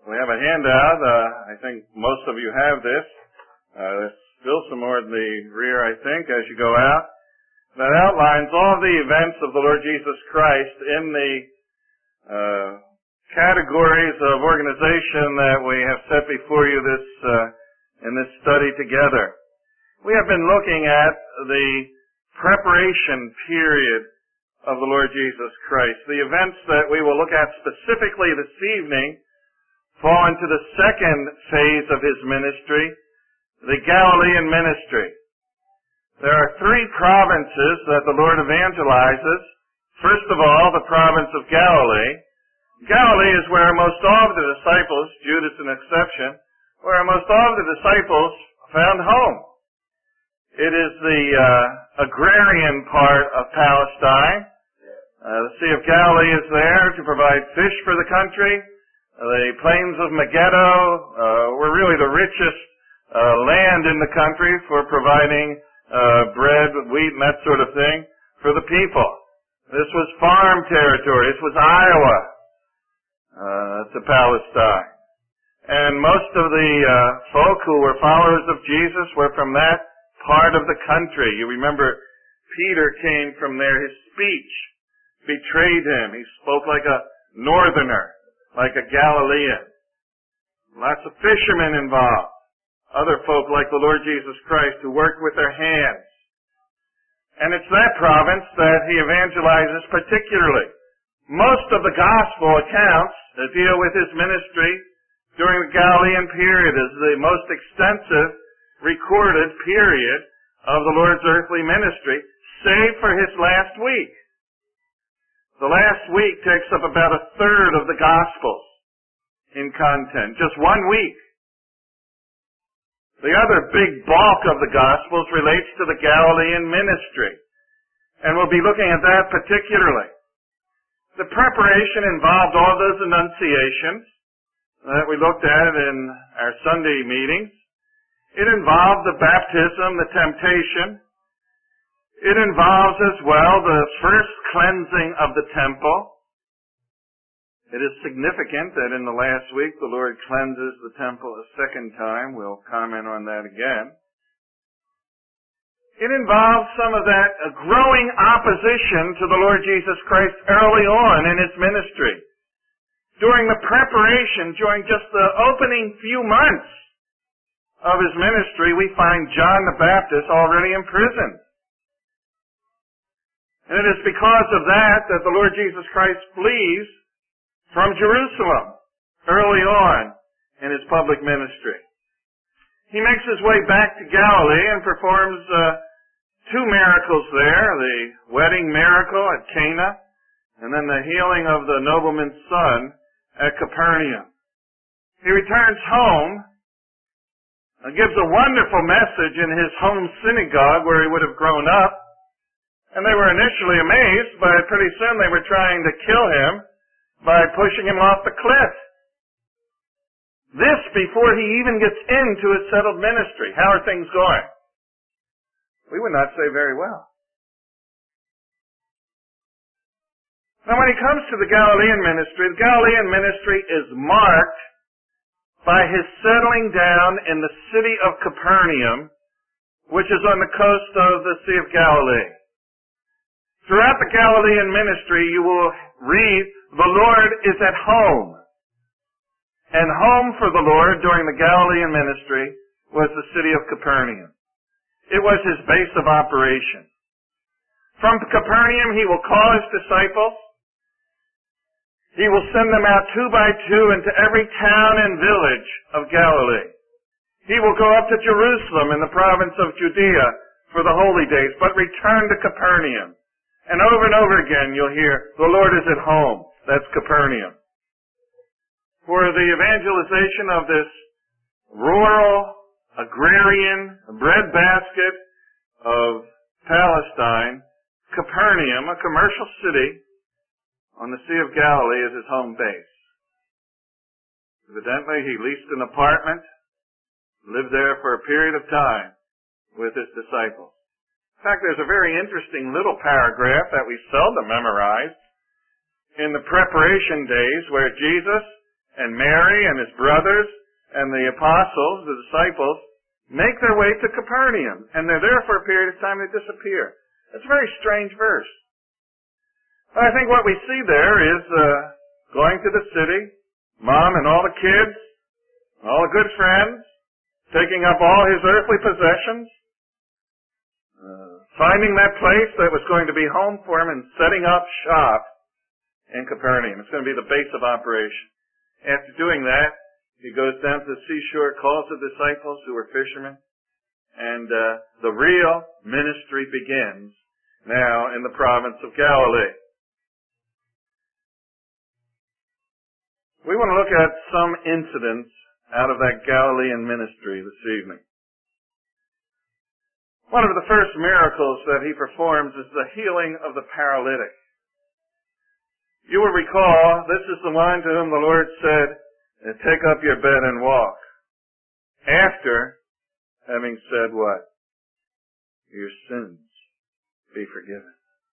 We have a handout. I think most of you have this. There's still some more in the rear, I think, as you go out. That outlines all the events of the Lord Jesus Christ in the categories of organization that we have set before you in this study together. We have been looking at the preparation period of the Lord Jesus Christ. The events that we will look at specifically this evening fall into the second phase of his ministry, the Galilean ministry. There are three provinces that the Lord evangelizes. First of all, the province of Galilee. Galilee is where most all of the disciples, Judas an exception, where most all of the disciples found home. It is the agrarian part of Palestine. The Sea of Galilee is there to provide fish for the country. The plains of Megiddo were really the richest land in the country for providing bread, wheat, and that sort of thing for the people. This was farm territory. This was Iowa to Palestine. And most of the folk who were followers of Jesus were from that part of the country. You remember Peter came from there. His speech betrayed him. He spoke like a northerner, like a Galilean. Lots of fishermen involved. Other folk like the Lord Jesus Christ who worked with their hands. And it's that province that he evangelizes particularly. Most of the gospel accounts that deal with his ministry during the Galilean period is the most extensive recorded period of the Lord's earthly ministry, save for his last week. The last week takes up about a third of the Gospels in content, just 1 week. The other big bulk of the Gospels relates to the Galilean ministry, and we'll be looking at that particularly. The preparation involved all those annunciations that we looked at in our Sunday meetings. It involved the baptism, the temptation. It involves as well the first cleansing of the temple. It is significant that in the last week the Lord cleanses the temple a second time. We'll comment on that again. It involves some of that growing opposition to the Lord Jesus Christ early on in his ministry. During the preparation, during just the opening few months of his ministry, we find John the Baptist already in prison. And it is because of that that the Lord Jesus Christ flees from Jerusalem early on in his public ministry. He makes his way back to Galilee and performs two miracles there, the wedding miracle at Cana, and then the healing of the nobleman's son at Capernaum. He returns home and gives a wonderful message in his home synagogue where he would have grown up. And they were initially amazed, but pretty soon they were trying to kill him by pushing him off the cliff. This before he even gets into his settled ministry. How are things going? We would not say very well. Now when he comes to the Galilean ministry is marked by his settling down in the city of Capernaum, which is on the coast of the Sea of Galilee. Throughout the Galilean ministry, you will read, the Lord is at home. And home for the Lord during the Galilean ministry was the city of Capernaum. It was his base of operation. From Capernaum, he will call his disciples. He will send them out 2 by 2 into every town and village of Galilee. He will go up to Jerusalem in the province of Judea for the holy days, but return to Capernaum. And over again you'll hear, the Lord is at home. That's Capernaum. For the evangelization of this rural, agrarian, breadbasket of Palestine, Capernaum, a commercial city on the Sea of Galilee, is his home base. Evidently, he leased an apartment, lived there for a period of time with his disciples. In fact, there's a very interesting little paragraph that we seldom memorize in the preparation days where Jesus and Mary and his brothers and the apostles, the disciples, make their way to Capernaum. And they're there for a period of time, they disappear. It's a very strange verse. But I think what we see there is going to the city, Mom and all the kids, all the good friends, taking up all his earthly possessions, finding that place that was going to be home for him and setting up shop in Capernaum. It's going to be the base of operation. After doing that, he goes down to the seashore, calls the disciples who were fishermen, and the real ministry begins now in the province of Galilee. We want to look at some incidents out of that Galilean ministry this evening. One of the first miracles that he performs is the healing of the paralytic. You will recall, this is the one to whom the Lord said, take up your bed and walk. After having said what? Your sins be forgiven.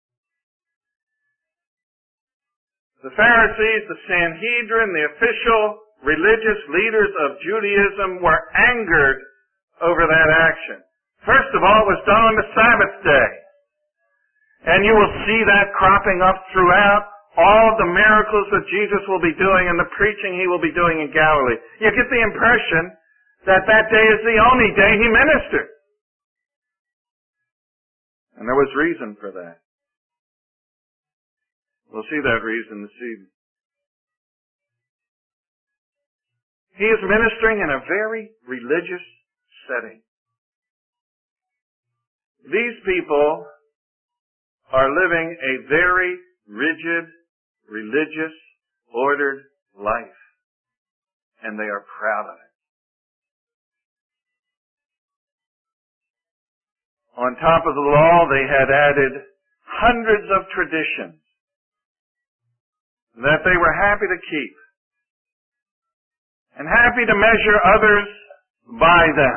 The Pharisees, the Sanhedrin, the official religious leaders of Judaism were angered over that action. First of all, it was done on the Sabbath day. And you will see that cropping up throughout all the miracles that Jesus will be doing and the preaching he will be doing in Galilee. You get the impression that that day is the only day he ministered. And there was reason for that. We'll see that reason this evening. He is ministering in a very religious setting. These people are living a very rigid, religious, ordered life. And they are proud of it. On top of the law, they had added hundreds of traditions that they were happy to keep and happy to measure others by them.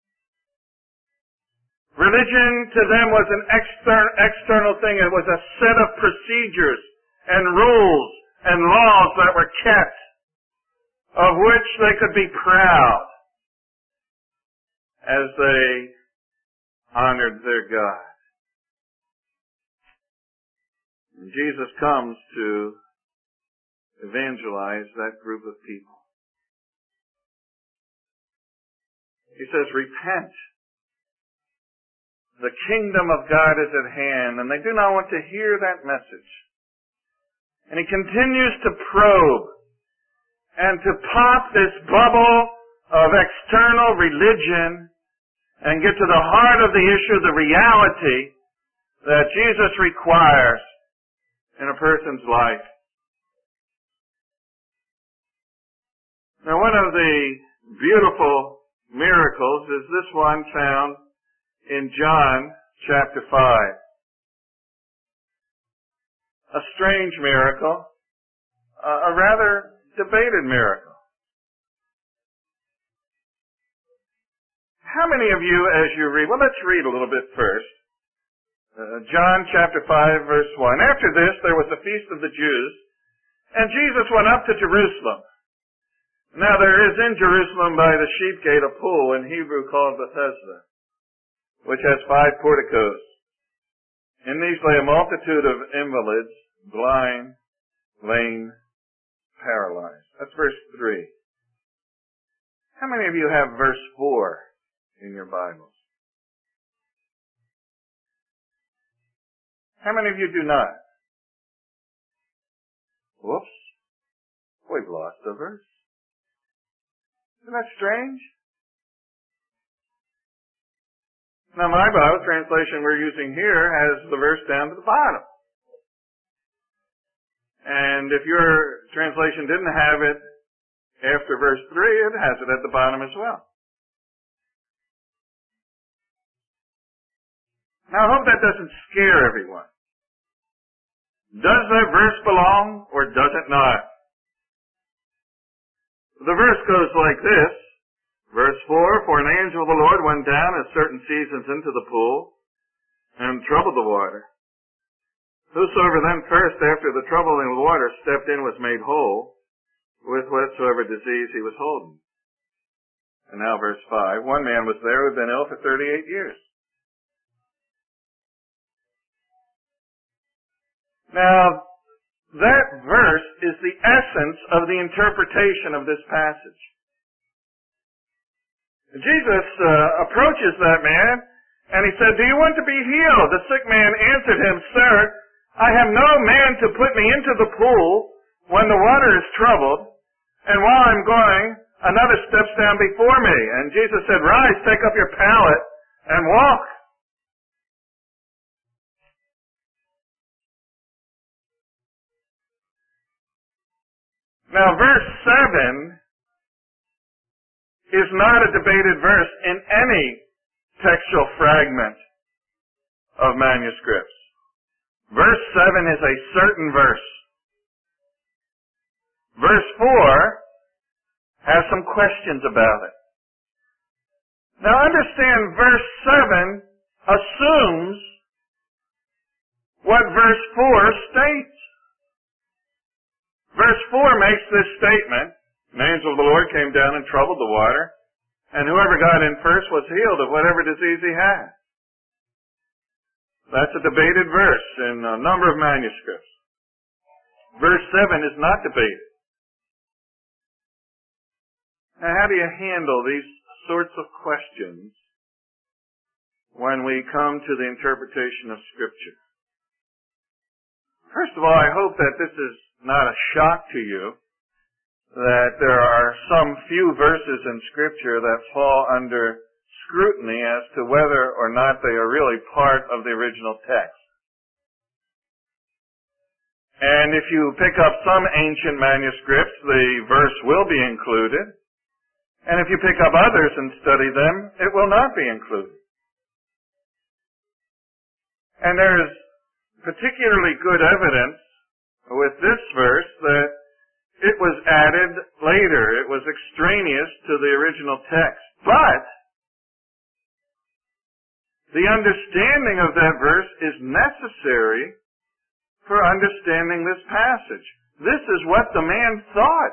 Religion to them was an external thing. It was a set of procedures and rules and laws that were kept, of which they could be proud as they honored their God. And Jesus comes to evangelize that group of people. He says, repent. The kingdom of God is at hand, and they do not want to hear that message. And he continues to probe and to pop this bubble of external religion and get to the heart of the issue, the reality that Jesus requires in a person's life. Now, one of the beautiful miracles is this one found in John chapter 5. A strange miracle, a rather debated miracle. How many of you, as you read, well, let's read a little bit first. John chapter 5, verse 1. After this, there was a feast of the Jews, and Jesus went up to Jerusalem. Now there is in Jerusalem by the sheep gate a pool in Hebrew called Bethesda, which has 5 porticos. In these lay a multitude of invalids, blind, lame, paralyzed. That's verse 3. How many of you have verse 4 in your Bibles? How many of you do not? Whoops. We've lost a verse. Isn't that strange? Now my Bible translation we're using here has the verse down to the bottom. And if your translation didn't have it after verse 3, it has it at the bottom as well. Now I hope that doesn't scare everyone. Does that verse belong or does it not? The verse goes like this. Verse 4, for an angel of the Lord went down at certain seasons into the pool and troubled the water. Whosoever then first after the troubling of the water stepped in was made whole. with whatsoever disease he was holding. And now verse 5, one man was there who had been ill for 38 years. Now, that verse is the essence of the interpretation of this passage. Jesus approaches that man, and he said, "Do you want to be healed?" The sick man answered him, "Sir, I have no man to put me into the pool when the water is troubled, and while I'm going, another steps down before me." And Jesus said, "Rise, take up your pallet, and walk." Now, verse 7 is not a debated verse in any textual fragment of manuscripts. Verse 7 is a certain verse. Verse 4 has some questions about it. Now understand, verse 7 assumes what verse 4 states. Verse 4 makes this statement, "An angel of the Lord came down and troubled the water, and whoever got in first was healed of whatever disease he had." That's a debated verse in a number of manuscripts. Verse 7 is not debated. Now, how do you handle these sorts of questions when we come to the interpretation of Scripture? First of all, I hope that this is not a shock to you, that there are some few verses in Scripture that fall under scrutiny as to whether or not they are really part of the original text. And if you pick up some ancient manuscripts, the verse will be included. And if you pick up others and study them, it will not be included. And there's particularly good evidence with this verse that it was added later. It was extraneous to the original text. But the understanding of that verse is necessary for understanding this passage. This is what the man thought.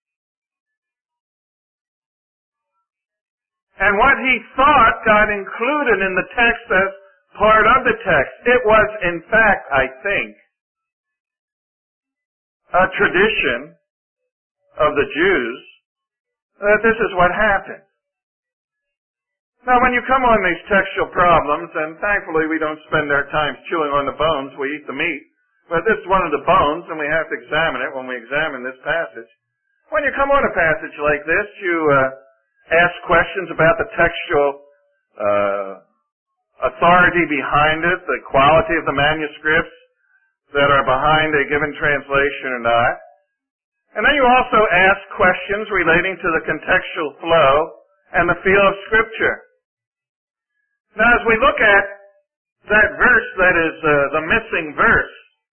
And what he thought got included in the text as part of the text. It was, in fact, I think, a tradition of the Jews that this is what happened. Now, when you come on these textual problems, and thankfully we don't spend our time chewing on the bones, we eat the meat, but this is one of the bones, and we have to examine it when we examine this passage. When you come on a passage like this, you ask questions about the textual authority behind it, the quality of the manuscripts that are behind a given translation or not. And then you also ask questions relating to the contextual flow and the feel of Scripture. Now, as we look at that verse that is the missing verse,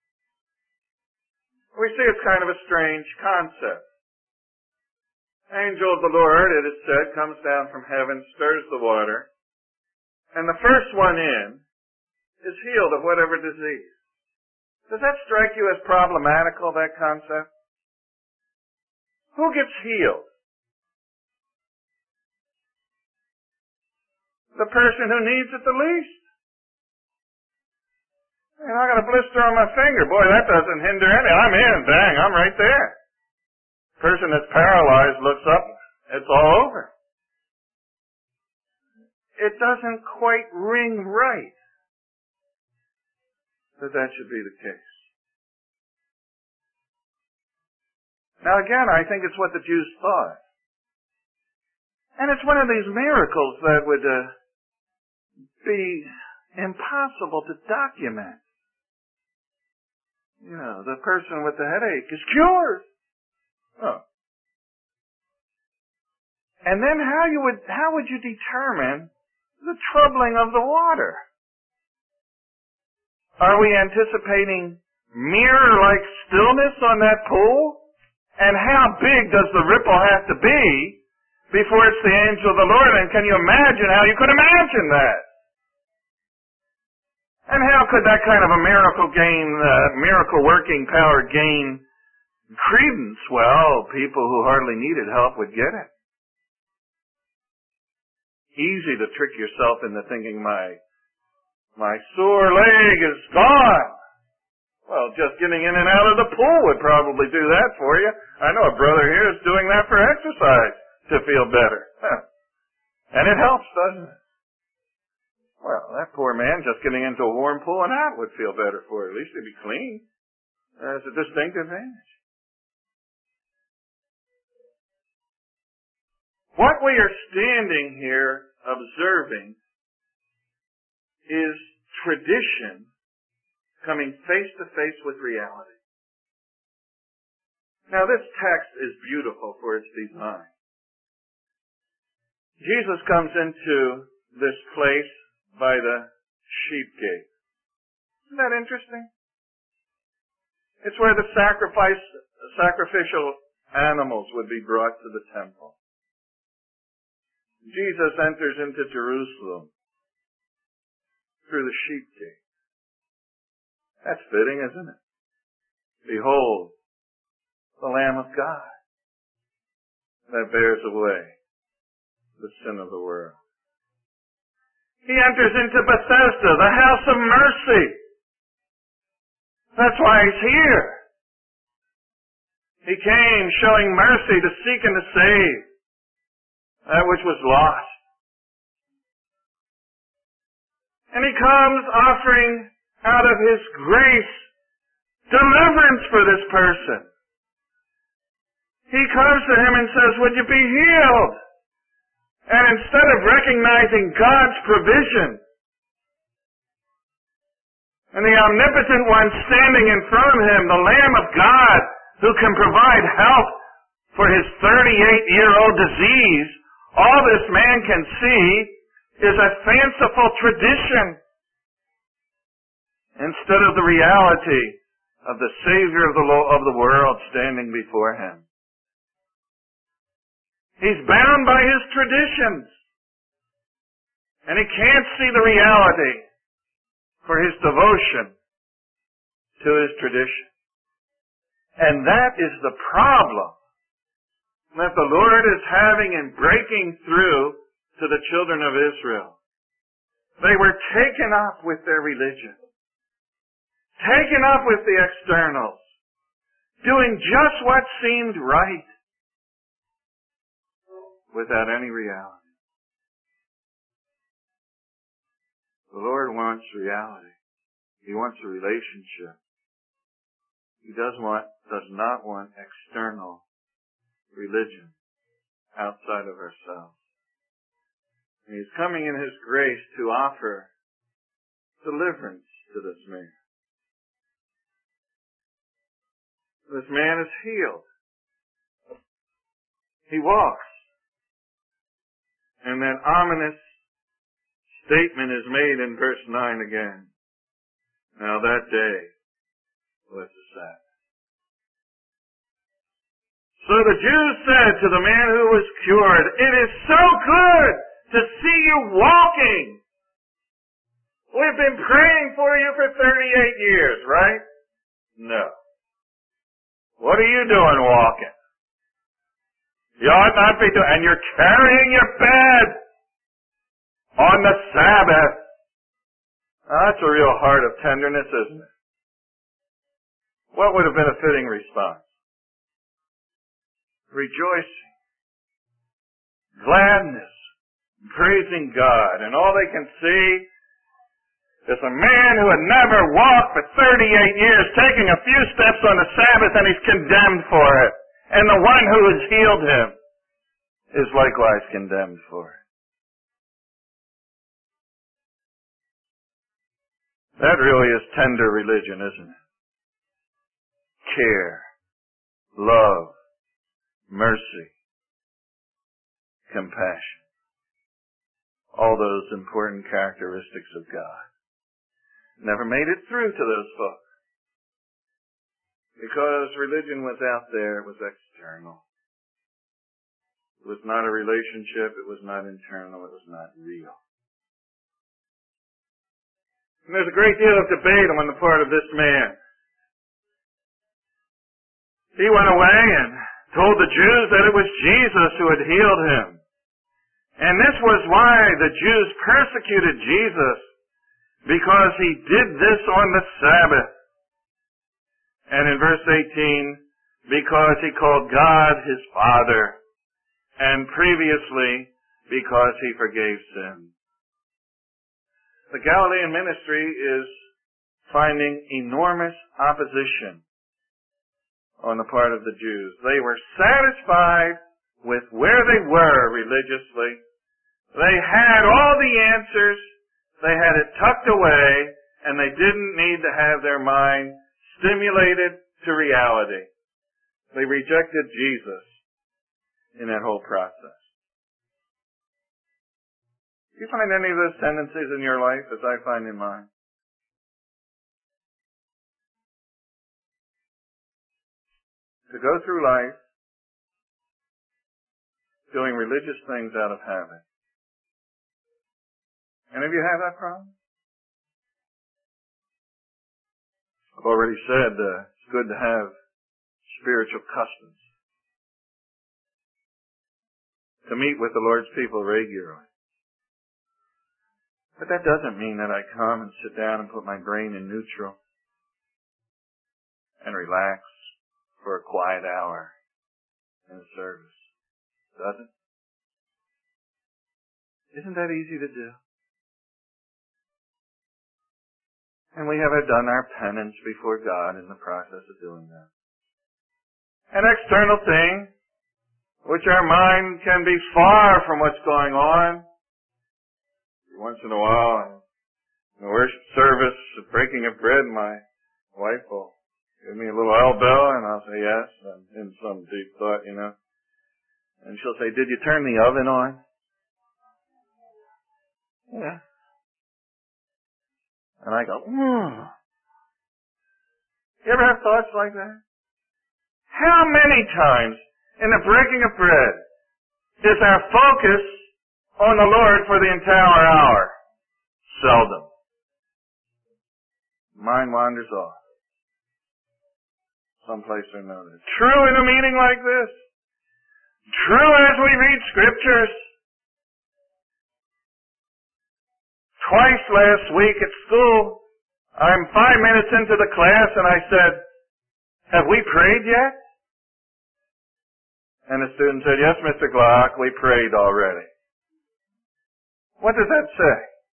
we see it's kind of a strange concept. Angel of the Lord, it is said, comes down from heaven, stirs the water, and the first one in is healed of whatever disease. Does that strike you as problematical, that concept? Who gets healed? The person who needs it the least. And I got a blister on my finger. Boy, that doesn't hinder any. I'm in. Bang, I'm right there. Person that's paralyzed looks up, it's all over. It doesn't quite ring right that should be the case. Now again, I think it's what the Jews thought. And it's one of these miracles that would be impossible to document. You know, the person with the headache is cured. Oh. And then how would you determine the troubling of the water? Are we anticipating mirror-like stillness on that pool? And how big does the ripple have to be before it's the angel of the Lord? And can you imagine how you could imagine that? And how could that kind of a miracle working power gain Credence, well, people who hardly needed help would get it. Easy to trick yourself into thinking my sore leg is gone. Well, just getting in and out of the pool would probably do that for you. I know a brother here is doing that for exercise to feel better. And it helps, doesn't it? Well, that poor man just getting into a warm pool and out would feel better for it. At least he'd be clean. That's a distinct advantage. What we are standing here observing is tradition coming face to face with reality. Now this text is beautiful for its design. Jesus comes into this place by the sheep gate. Isn't that interesting? It's where the sacrificial animals would be brought to the temple. Jesus enters into Jerusalem through the sheep gate. That's fitting, isn't it? Behold, the Lamb of God that bears away the sin of the world. He enters into Bethesda, the house of mercy. That's why he's here. He came showing mercy to seek and to save that which was lost. And he comes offering out of his grace deliverance for this person. He comes to him and says, would you be healed? And instead of recognizing God's provision and the omnipotent one standing in front of him, the Lamb of God who can provide help for his 38-year-old disease, all this man can see is a fanciful tradition instead of the reality of the Savior of the world standing before him. He's bound by his traditions, and he can't see the reality for his devotion to his tradition. And that is the problem that the Lord is having in breaking through to the children of Israel. They were taken up with their religion, taken up with the externals, doing just what seemed right without any reality. The Lord wants reality. He wants a relationship. He does not want external religion outside of ourselves. And He's coming in His grace to offer deliverance to this man. This man is healed. He walks. And that ominous statement is made in verse 9 again. Now that day was the Sabbath. So the Jews said to the man who was cured, "It is so good to see you walking. We've been praying for you for 38 years, right?" No. What are you doing walking? You ought not be doing, and you're carrying your bed on the Sabbath. Now, that's a real heart of tenderness, isn't it? What would have been a fitting response? Rejoicing, gladness, praising God. And all they can see is a man who had never walked for 38 years taking a few steps on the Sabbath, and he's condemned for it. And the one who has healed him is likewise condemned for it. That really is tender religion, isn't it? Care, love, mercy, compassion. All those important characteristics of God. Never made it through to those folks. Because religion was out there, it was external. It was not a relationship, it was not internal, it was not real. And there's a great deal of debate on the part of this man. He went away and told the Jews that it was Jesus who had healed him. And this was why the Jews persecuted Jesus, because he did this on the Sabbath. And in verse 18, because he called God his Father, and previously, because he forgave sin. The Galilean ministry is finding enormous opposition on the part of the Jews. They were satisfied with where they were religiously. They had all the answers. They had it tucked away, and they didn't need to have their mind stimulated to reality. They rejected Jesus in that whole process. Do you find any of those tendencies in your life as I find in mine? To go through life doing religious things out of habit. Any of you have that problem? I've already said it's good to have spiritual customs. To meet with the Lord's people regularly. But that doesn't mean that I come and sit down and put my brain in neutral and relax for a quiet hour in the service. Does it? Isn't that easy to do? And we have done our penance before God in the process of doing that. An external thing, which our mind can be far from what's going on. Once in a while, in the worship service, breaking of bread, my wife will give me a little elbow, and I'll say yes, and in some deep thought, And she'll say, "Did you turn the oven on?" Yeah. And I go, You ever have thoughts like that? How many times in the breaking of bread is our focus on the Lord for the entire hour? Seldom. Mind wanders off. Someplace or another. True in a meeting like this. True as we read scriptures. Twice last week at school, I'm 5 minutes into the class and I said, "Have we prayed yet?" And the student said, "Yes, Mr. Glock, we prayed already." What does that say?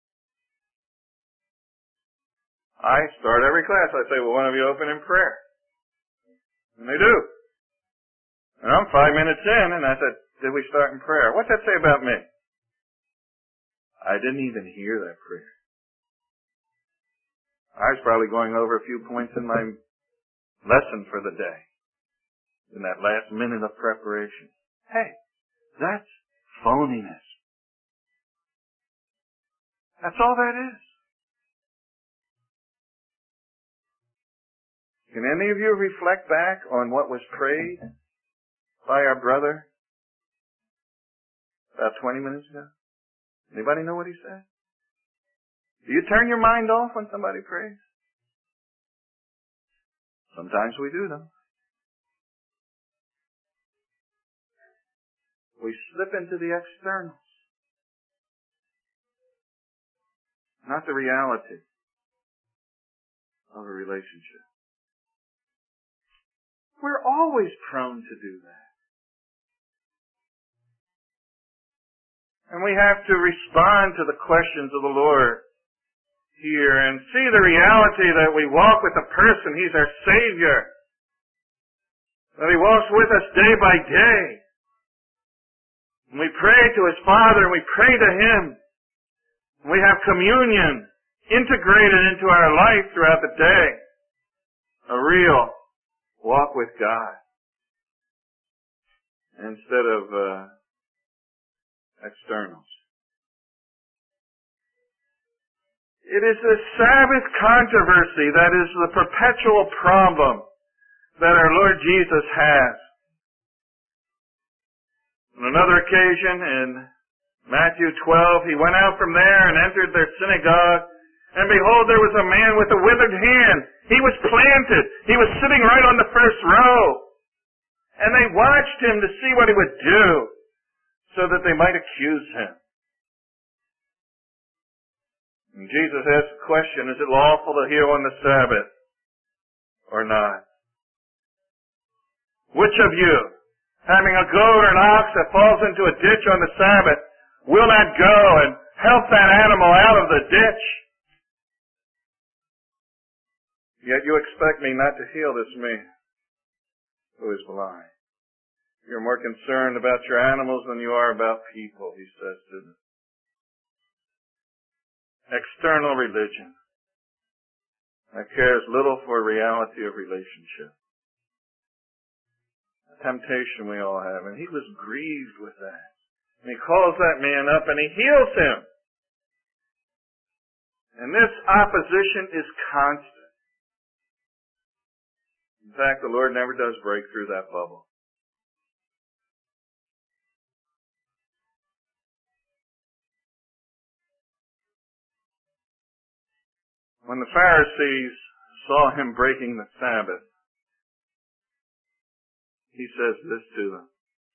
I start every class. I say, "Will one of you open in prayer?" And they do. And I'm 5 minutes in, and I said, "Did we start in prayer?" What's that say about me? I didn't even hear that prayer. I was probably going over a few points in my lesson for the day. In that last minute of preparation. Hey, that's phoniness. That's all that is. Can any of you reflect back on what was prayed by our brother about 20 minutes ago? Anybody know what he said? Do you turn your mind off when somebody prays? Sometimes we do, though. We slip into the externals, not the reality of a relationship. We're always prone to do that. And we have to respond to the questions of the Lord here and see the reality that we walk with a person. He's our Savior. That He walks with us day by day. And we pray to His Father and we pray to Him. And we have communion integrated into our life throughout the day. A real walk with God. Instead of externals. It is the Sabbath controversy that is the perpetual problem that our Lord Jesus has. On another occasion in Matthew 12, He went out from there and entered their synagogue, and behold, there was a man with a withered hand. He was planted. He was sitting right on the first row. And they watched him to see what he would do so that they might accuse him. And Jesus asked the question, is it lawful to heal on the Sabbath or not? Which of you, having a goat or an ox that falls into a ditch on the Sabbath, will not go and help that animal out of the ditch? Yet you expect me not to heal this man who is blind. You're more concerned about your animals than you are about people, he says to them. External religion that cares little for reality of relationship. A temptation we all have, and he was grieved with that. And he calls that man up and he heals him. And this opposition is constant. In fact, the Lord never does break through that bubble. When the Pharisees saw him breaking the Sabbath, he says this to them.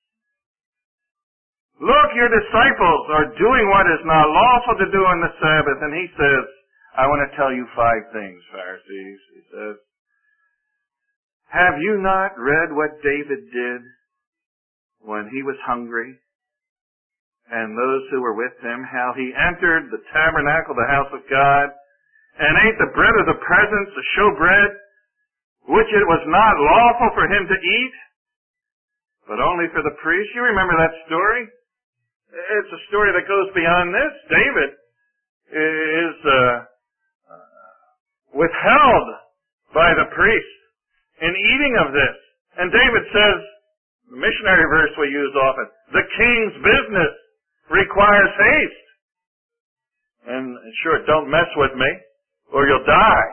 Look, your disciples are doing what is not lawful to do on the Sabbath. And he says, I want to tell you 5 things, Pharisees. He says, have you not read what David did when he was hungry? And those who were with him, how he entered the tabernacle, the house of God, and ate the bread of the presence, the showbread, which it was not lawful for him to eat, but only for the priest. You remember that story? It's a story that goes beyond this. David is withheld by the priest in eating of this. And David says, the missionary verse we use often, the king's business requires haste. And sure, don't mess with me or you'll die.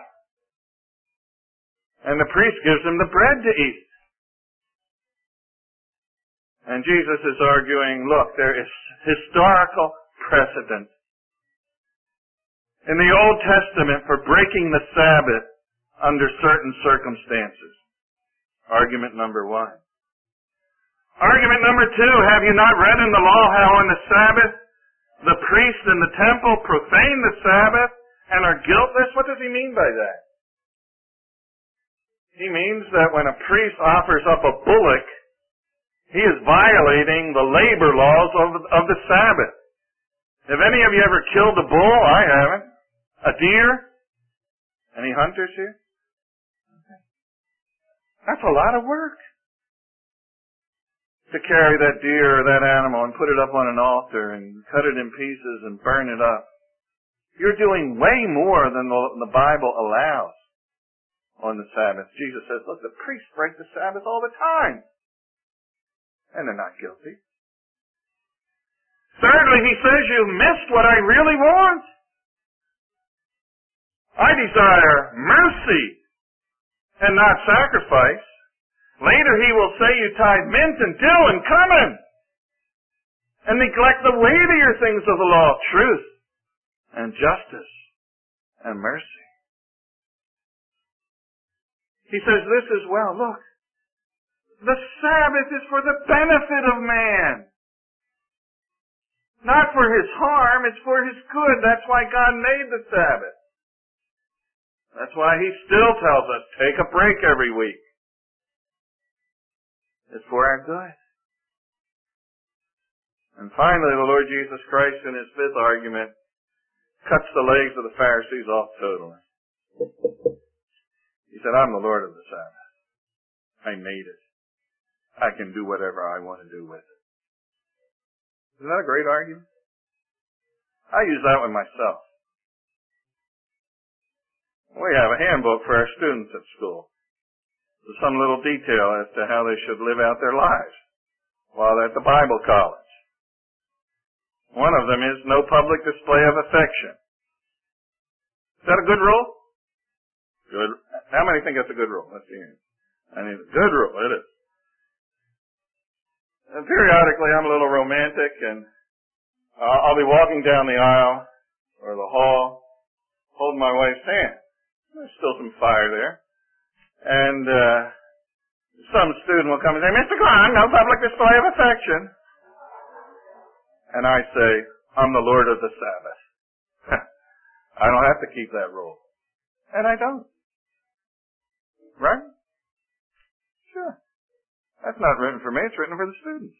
And the priest gives him the bread to eat. And Jesus is arguing, look, there is historical precedent in the Old Testament for breaking the Sabbath under certain circumstances. Argument number 1. Argument number 2, have you not read in the law how on the Sabbath the priests in the temple profane the Sabbath and are guiltless? What does he mean by that? He means that when a priest offers up a bullock, he is violating the labor laws of the Sabbath. Have any of you ever killed a bull? I haven't. A deer? Any hunters here? Okay. That's a lot of work. To carry that deer or that animal and put it up on an altar and cut it in pieces and burn it up. You're doing way more than the Bible allows on the Sabbath. Jesus says, look, the priests break the Sabbath all the time. And they're not guilty. Thirdly, he says, you've missed what I really want. I desire mercy and not sacrifice. Later he will say you tithe mint and dill and cumin and neglect the weightier things of the law, truth and justice and mercy. He says this as well. Look, the Sabbath is for the benefit of man. Not for his harm, it's for his good. That's why God made the Sabbath. That's why he still tells us, take a break every week. It's for our good. And finally, the Lord Jesus Christ, in his 5th argument, cuts the legs of the Pharisees off totally. He said, I'm the Lord of the Sabbath. I made it. I can do whatever I want to do with it. Isn't that a great argument? I use that with myself. We have a handbook for our students at school. There's some little detail as to how they should live out their lives while they're at the Bible college. One of them is no public display of affection. Is that a good rule? Good. How many think that's a good rule? Let's see. I mean, a good rule. It is. And periodically I'm a little romantic and I'll be walking down the aisle or the hall holding my wife's hand. There's still some fire there. And Some student will come and say, Mr. Klein, no public display of affection. And I say, I'm the Lord of the Sabbath. I don't have to keep that rule. And I don't. Right? Sure. That's not written for me, it's written for the students.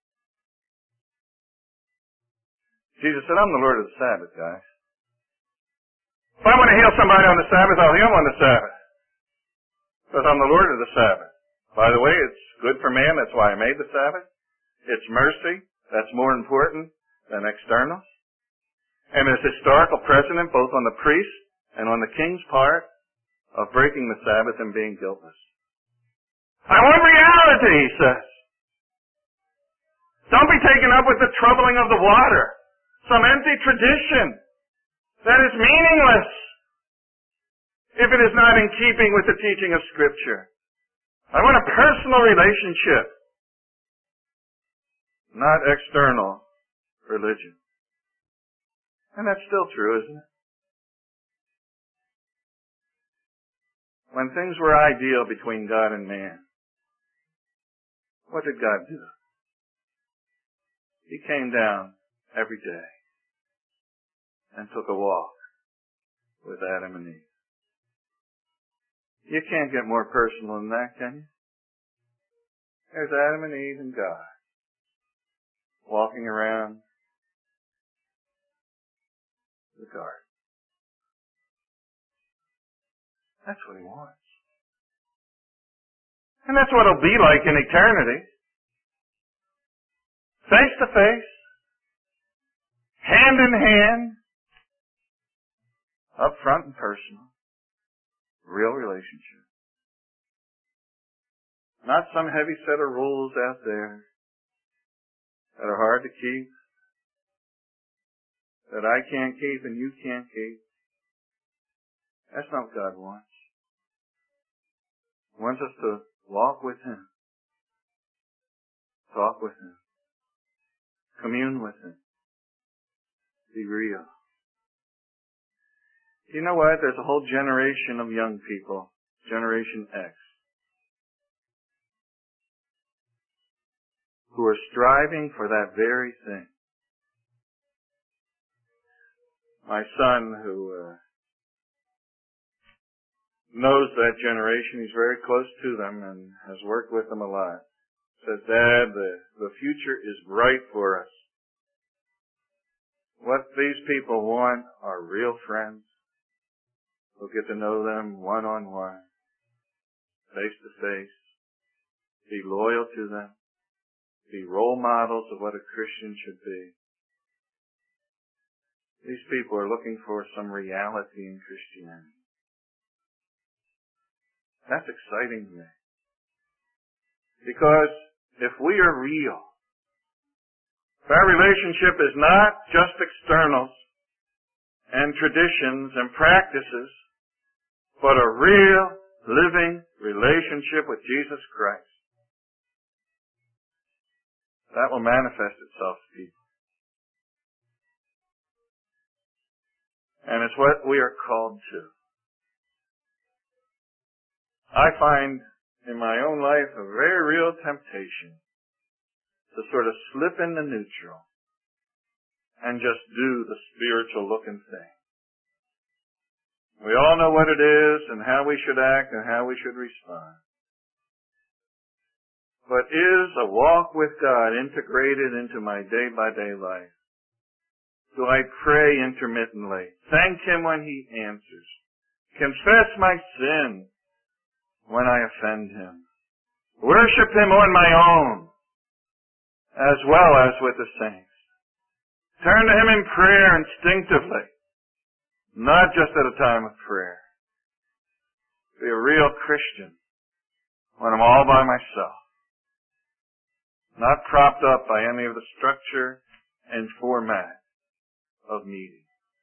Jesus said, I'm the Lord of the Sabbath, guys. If I want to heal somebody on the Sabbath, I'll heal them on the Sabbath. Because I'm the Lord of the Sabbath. By the way, it's good for man, that's why I made the Sabbath. It's mercy, that's more important than externals. And there's historical precedent both on the priest and on the king's part of breaking the Sabbath and being guiltless. I want reality, he says. Don't be taken up with the troubling of the water, some empty tradition that is meaningless if it is not in keeping with the teaching of Scripture. I want a personal relationship, not external religion. And that's still true, isn't it? When things were ideal between God and man, what did God do? He came down every day and took a walk with Adam and Eve. You can't get more personal than that, can you? There's Adam and Eve and God walking around the garden. That's what he wants. And that's what it'll be like in eternity. Face to face, hand in hand, up front and personal. Real relationship. Not some heavy set of rules out there that are hard to keep, that I can't keep and you can't keep. That's not what God wants. He wants us to walk with Him, talk with Him, commune with Him, be real. You know what? There's a whole generation of young people, Generation X, who are striving for that very thing. My son, who knows that generation, he's very close to them and has worked with them a lot, says, Dad, the future is bright for us. What these people want are real friends. We'll get to know them one-on-one, face-to-face, be loyal to them, be role models of what a Christian should be. These people are looking for some reality in Christianity. That's exciting to me. Because if we are real, if our relationship is not just externals and traditions and practices, but a real, living relationship with Jesus Christ, that will manifest itself to people. And it's what we are called to. I find in my own life a very real temptation to sort of slip into neutral and just do the spiritual looking thing. We all know what it is and how we should act and how we should respond. But is a walk with God integrated into my day-by-day life? Do I pray intermittently? Thank Him when He answers. Confess my sin when I offend Him. Worship Him on my own, as well as with the saints. Turn to Him in prayer instinctively, not just at a time of prayer. Be a real Christian when I'm all by myself, not propped up by any of the structure and format of meetings.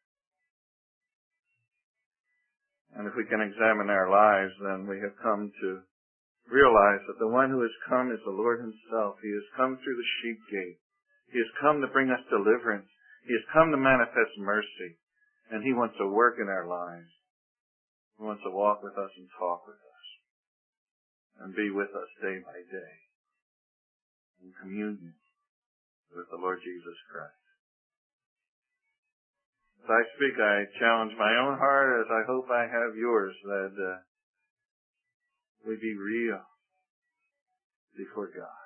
And if we can examine our lives, then we have come to realize that the one who has come is the Lord Himself. He has come through the sheep gate. He has come to bring us deliverance. He has come to manifest mercy. And He wants to work in our lives. He wants to walk with us and talk with us. and be with us day by day in communion with the Lord Jesus Christ. As I speak, I challenge my own heart, as I hope I have yours, that we be real before God.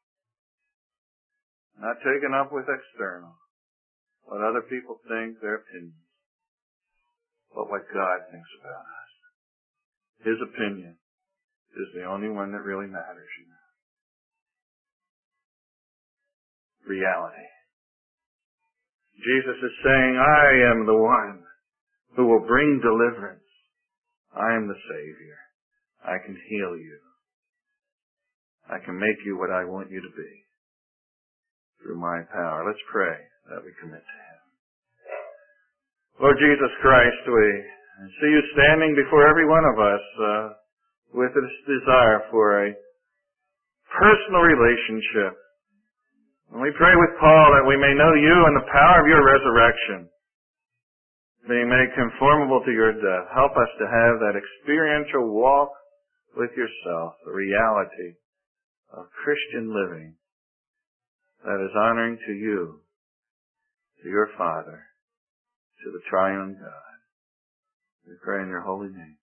Not taken up with external, what other people think, their opinions, but what God thinks about us. His opinion is the only one that really matters. Reality. Jesus is saying, I am the one who will bring deliverance. I am the Savior. I can heal you. I can make you what I want you to be through my power. Let's pray that we commit to Him. Lord Jesus Christ, we see you standing before every one of us with this desire for a personal relationship. And we pray with Paul that we may know you and the power of your resurrection, being made conformable to your death. Help us to have that experiential walk with yourself, the reality of Christian living that is honoring to you, to your Father, to the triune God. We pray in your holy name.